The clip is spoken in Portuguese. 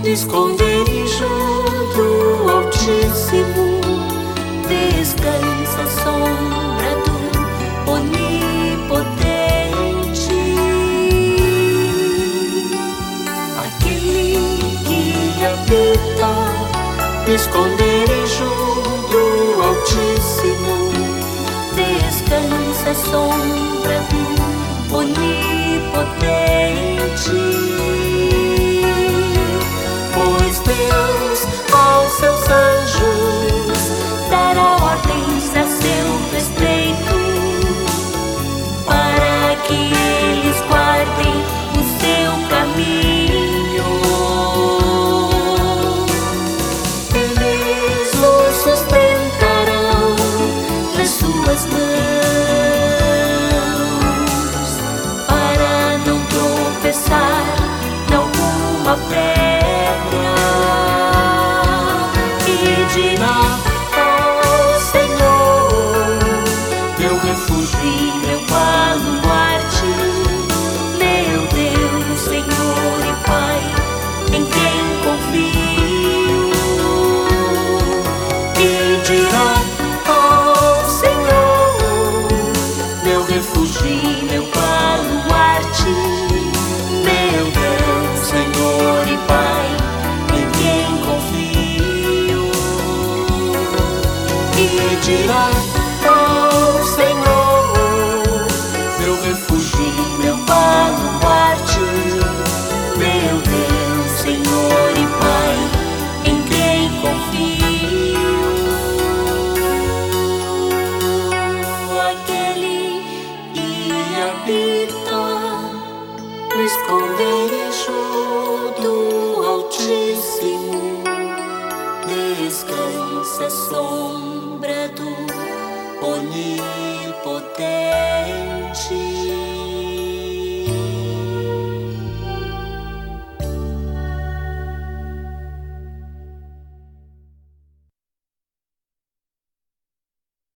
esconderijo do Altíssimo, descansa a sombra do Onipotente. Aquele que habita no esconderijo do Altíssimo, descansa a sombra do Onipotente. Pois Deus aos seus anjos dará ordens a seu respeito, para que eles guardem o seu caminho. Eles o sustentarão nas suas mãos, para não tropeçar em alguma pedra. E dirá: ó Senhor, meu refúgio e meu baluarte, meu Deus, Senhor e Pai, em quem confio. E dirá: ó Senhor, meu refúgio e meu baluarte, meu Deus, Senhor e Pai, em quem confio. E dirá: